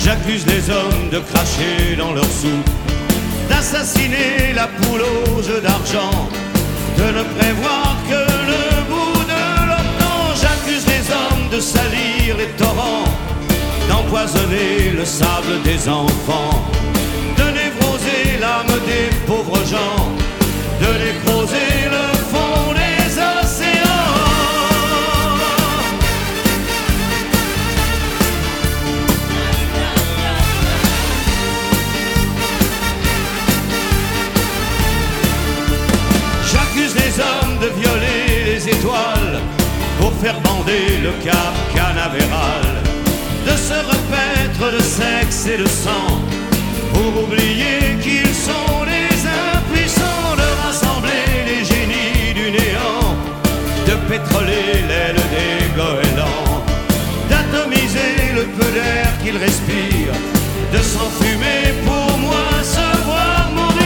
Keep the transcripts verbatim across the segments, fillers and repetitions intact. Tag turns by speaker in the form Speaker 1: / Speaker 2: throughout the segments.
Speaker 1: J'accuse les hommes de cracher dans leur soupe, d'assassiner la poule aux œufs d'argent, de ne prévoir que le bout de leur temps. J'accuse les hommes de salir les torrents, d'empoisonner le sable des enfants, de névroser l'âme des pauvres gens, de nécroser le fond des océans. J'accuse les hommes de violer les étoiles pour faire bander le cap Canaveral, de se repaître de sexe et de sang pour oublier qu'ils sont les impuissants, de rassembler les génies du néant, de pétroler l'aile des goélands, d'atomiser le peu d'air qu'ils respirent, de s'enfumer pour moi se voir mourir.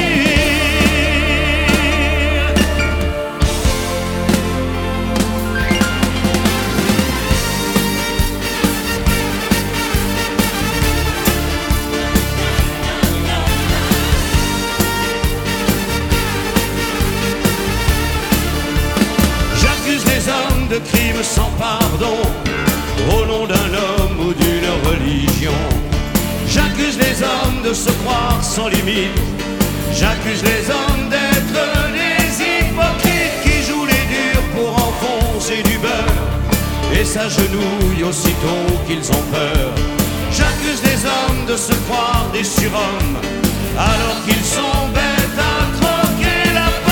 Speaker 1: De crimes sans pardon au nom d'un homme ou d'une religion. J'accuse les hommes de se croire sans limite. J'accuse les hommes d'être des hypocrites qui jouent les durs pour enfoncer du beurre et s'agenouillent aussitôt qu'ils ont peur. J'accuse les hommes de se croire des surhommes alors qu'ils sont bêtes à croquer la pomme.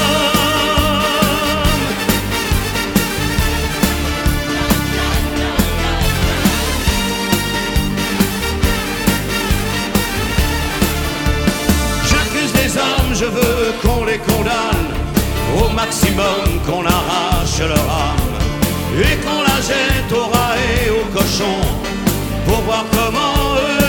Speaker 1: Je veux qu'on les condamne au maximum, qu'on arrache leur âme et qu'on la jette au rat et au cochon pour voir comment eux